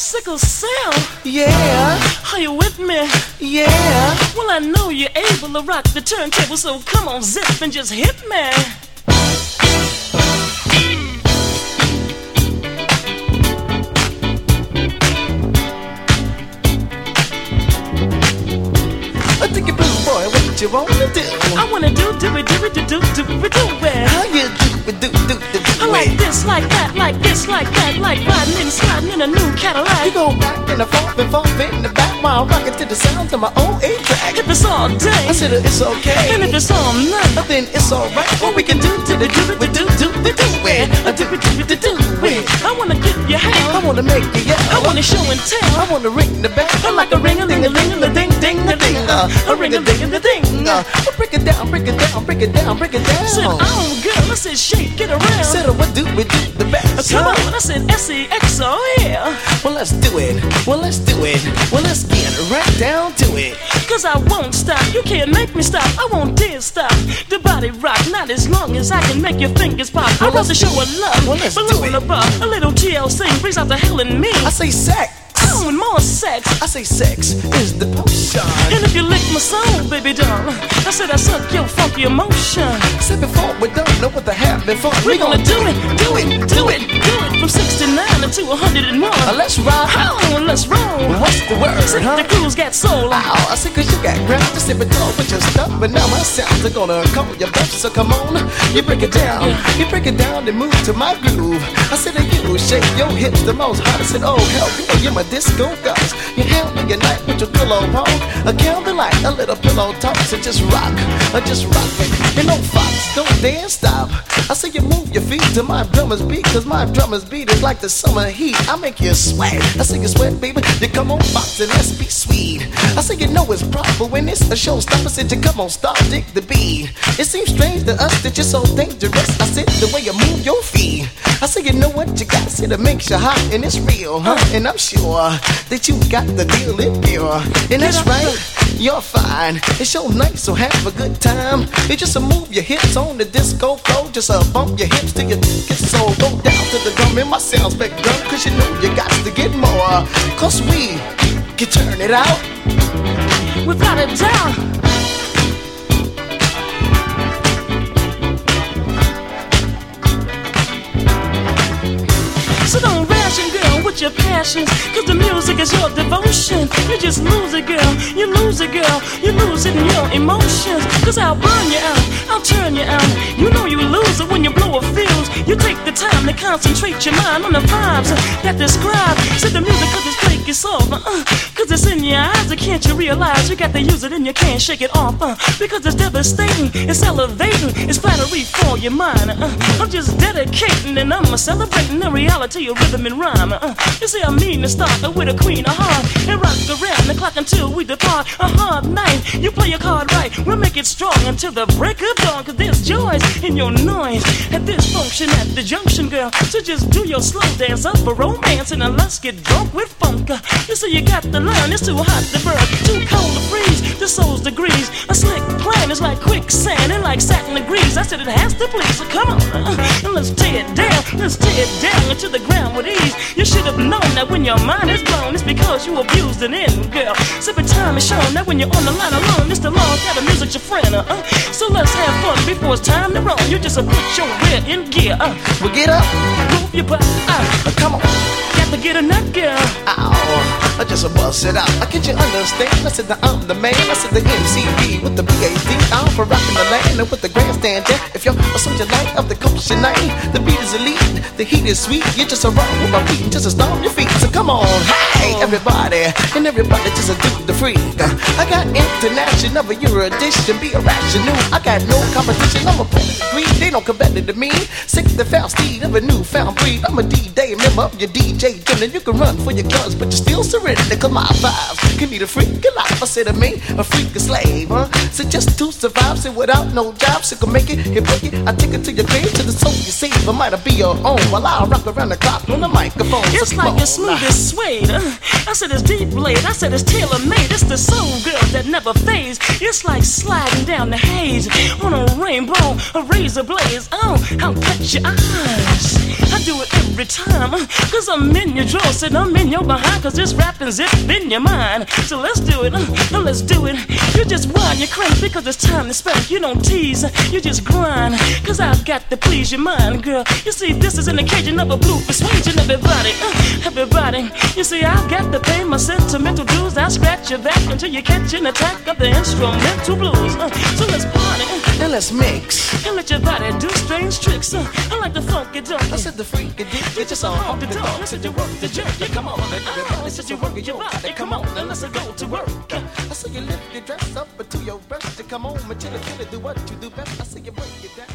Sickle cell. Yeah. Are you with me? Yeah. Well, I know you're able to rock the turntable, so come on, zip and just hit me. I think you blue boy, what you wanna do? I wanna do it. How you do it? I like this, like that, like this, like that, like riding and sliding in a new Cadillac. You go back in the front and forth in the back while rocking to the sound of my old 8-track. If it's all day, I said it's okay. and if it's all night, then it's alright. What we can do to the do it, do it. I wanna get your hair, I wanna make you yell. I wanna show and tell. I wanna ring the bell. I like a ring-a-ling-a-ling-a-ling-a-ding, ding-a-ding, a ring-a-ding-a-ding. Break it down, break it down, break it down, break it down. Said, oh girl, I said shake it around. Said what do we do the best? Come on, I said S-E-X, oh yeah. Well let's do it, well let's do it, well let's get right down to it. Cause I won't stop, you can't make me stop, I won't dare stop. The body rock, not as long as I can make your fingers pop. I love to show a love, well, let's but do low it. and above. A little TLC brings out the hell in me. I say sex. Oh, and more sex. I say sex is the potion. And if you lick my soul, baby doll, I said I suck your funky emotion. Said before we don't know what to have before. We're gonna do it from 69 to 101. Let's rock. Oh, and let's roll. What's the word, Said huh? the crew's got soul. Ow, I said cause you got ground to sit and talk with your stuff. But now my sounds are gonna call your bluff. So come on, you break it down. You break it down and move to my groove. I said to you, shake your hips the most hot. I said, oh hell, you're my disco gods. You handle your night with your pillow pole. A candlelight, a little pillow talk. So just rock it. You know fox, don't dare stop. I say you move your feet to my drummer's beat. Cause my drummer's beat is like the summer heat. I make you sweat. I say you sweat, baby. You come on, fox, and let's be sweet. I say you know it's proper when it's a showstopper. I said you come on, stop, dig the beat. It seems strange to us that you're so dangerous. I said the way you move your feet. I say you know what you got. I said it makes you hot and it's real, huh? And I'm sure that you got the deal in pure. And that's right, you're fine. It's your night, so have a good time. You just move your hips on the disco floor. Just bump your hips till you get so go down to the drum in my sound spectrum. Cause you know you got to get more. Cause we can turn it out without a doubt. So don't ration, girl, with your passions. Cause the music is your devotion. You just lose it, girl. You lose it, girl. You lose it in your emotions. Cause I'll burn you out. I'll turn you out. You know you lose it when you blow a fuse. You take the time to concentrate your mind on the vibes that describe. Said the music cause it's fake, it's off. Cause it's in your eyes. Can't you realize you got to use it and you can't shake it off? Because it's devastating. It's elevating. It's flattery for your mind. I'm just dedicating and I'm celebrating the reality of rhythm and rhyme. You see I mean to start with a queen of heart and rock around the clock until we depart. A hard night, you play your card right. We'll make it strong until the break of dawn. Cause there's joys in your noise at this function at the junction, girl. So just do your slow dance up for romance and then let's get drunk with funk. You see you got to learn, it's too hot to burn, too cold to freeze. The soul's degrees, a slick plan is like quicksand and like satin degrees. I said it has to please, so come on, and let's tear it down. Let's tear it down into the ground with ease. You should have known that when your mind is blown, it's because you abused an end, girl. Sipping time is shown that when you're on the line alone, it's the law that the music's your friend. So let's have fun before it's time to run. You just put your rear in gear. Well get up, move your butt, come on. Got to get a nut, girl. Ow, I just bust it out. I can't you understand? I said that I'm the man. I said the MCB with the PhD. I'm for rocking the land and with the grandstand. Yeah. If you're a soldier light of the culture night, the beat is elite, the heat is sweet. You just roll with my beat, just stomp your feet. So come on, hey everybody, and everybody just do the freak. I got international erudition, be irrational. I got no competition. I'm a pedigree. They don't compare to me. Sick the foul steed of a newfound breed. I'm a D-Day member of your DJ. Then you can run for your guns, but you still surrender. friendly, cause my vibes can need a freak alive. I said to me, a freak a slave, huh? So just to survive, say without no job, so can make it, hit break it. I take it to your grave, to the soul you save. I might be your own while I rock around the clock on the microphone. It's so like it's smooth as suede. I said it's deep laid. I said it's tailor made. It's the soul girl that never fades. It's like sliding down the haze on a rainbow, a razor blaze. Oh, I'll catch your eyes. I do it every time, cause I'm in your drawer, said I'm in your behind, cause this rapping's it in your mind. So let's do it, let's do it. You just whine, you crank, because it's time to spank. You don't tease, you just grind, cause I've got to please your mind, girl. You see, this is an occasion of a blue persuasion. Everybody, everybody. You see, I've got to pay my sentimental dues. I scratch your back until you catch an attack of the instrumental blues. So let's party, and let's mix, and let your body do strange tricks. I like the funky donkey. I said the freak it did. You just honk the dog. I said you work the jerk. Yeah, come on, everybody. I said you work your body. Come on, and let's go to work. I saw you lift your dress up to your breast. You come on, and chill it, do what you do best. I see you break it down.